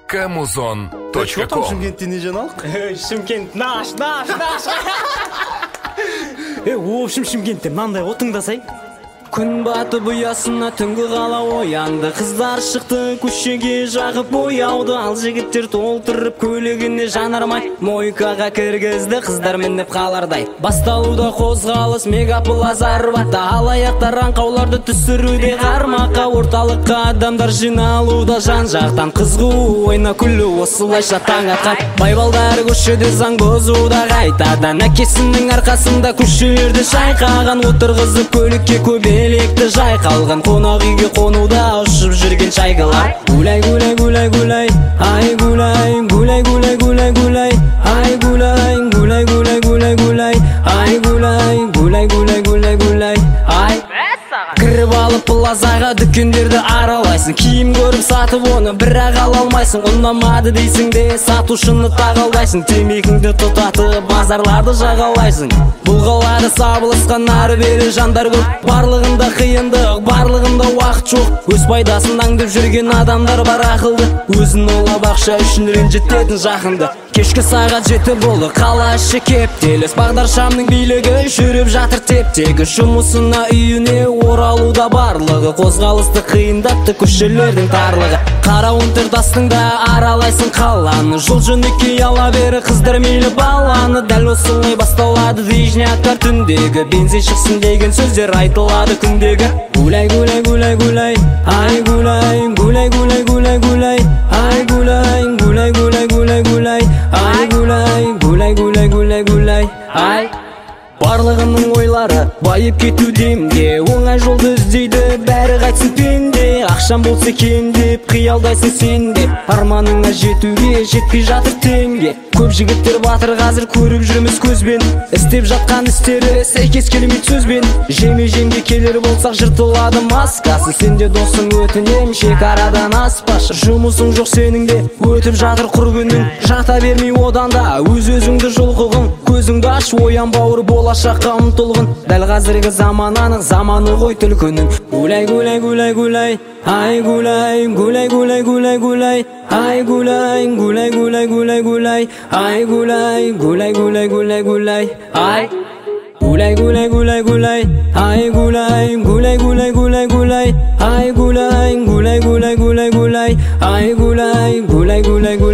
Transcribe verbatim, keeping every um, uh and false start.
Камузон точка Что там ком. Шымкенттен не жаңалық? Шымкент наш, наш, наш. Э, в общем, Шымкентте мынандай отыңдасай. Күн батып ұясына түнгі қала оянды. Қыздар шықты көшеге жағып бояуды. Ал жігіттер толтырып көлігіне жанармай мойкаға кіргізді. Қыздар мініп қалардай басталуда қозғалыс мегаплазар батта. Алаяқтар аңқауларды түсіруде қармаққа. Орталыққа адамдар жиналуда жан жақтан. Қызғы ойна күлі осылайша таң атқан. Байбалдар көшеде заң бұзуда қайтадан. Әкесінің арқасында көшелерді шайқаған. Отырғызып көлікке көбе электі жай қалған. Қонақ үйге қонуда ұшып жүрген шайғылар. Гулай гулай гулай гулай, ай гулай гулай гулай гулай гулай, ай гулай гулай гулай гулай гулай, ай гулай гулай гулай гулай гулай, ай. Кіріп алып плазаға дүкендерді аралайсың. Киім көріп сатып оны бірақ ала алмайсың. Ұнамады дейсің де сатушыны тағалдайсың. Темекіңді тұтатып базарларды жағалайсың. Бұл қалада сабылысқан ары бері жандар көп. Барлығында қиындық, барлығында уақыт жоқ. Өз пайдасын аңдып жүрген адамдар бар ақылды. Өзін олап ақша үшін ренжітетін жақынды. Кешкі сағат жеті болды, қала іші кептеліс. Бағдаршамның билігі жүріп жатыр тептегі. Жұмысына үйіне оралуда барлығы. Қозғалысты қиындатты көшелердің тарлығы. Қара унтердастың да аралайсың қаланы. Жол жөнекей ала бері қыздар мейлі баланы. Дәл осылай басталады движняктар түндегі. Бензин шықсын деген сөздер айтылады күндегі. Гулай гулай гулай гулай, ай гулай гулай гулай гулай гулай, ай гулай гулай гулай гулай гулай, ай гулай гулай гулай гулай гулай, ай. Барлығының ойлары байып кету демде. Оңай жолды іздейді бәрі қайтсын пенде. Ақшам болса екен деп қиялдайсың сен деп. Арманыңа жетуге жетпей жатыр теңге. Көп жігіттер батыр қазір көріп жүрміз көзбен. Істеп жатқан істері сәйкес келмейді сөзбен. Жеме жемге келер болсақ жыртылады маскасы. Сен де досың өтінем шекарадан аспашы. Жұмысың жоқ сенің де өтіп жатыр құр күнің. Жата бермей одан да өз өзіңді жұлқығын. Көзіңді аш оян бауыр болашаққа ұмтылғын. Дәл қазіргі заман анық заманы ғой түлкінің. Гулай гулай гулай гулай, ай гулай гулай гулай гулай гулай, ай гулай гулай гулай гулай гулай, ай гулай гулай гулай гулай гулай, ай. Гулай гулай гулай гулай, ай гулай гулай гулай гулай гулай, ай гулай гулай гулай гулай гулай, ай гулай гулай гулай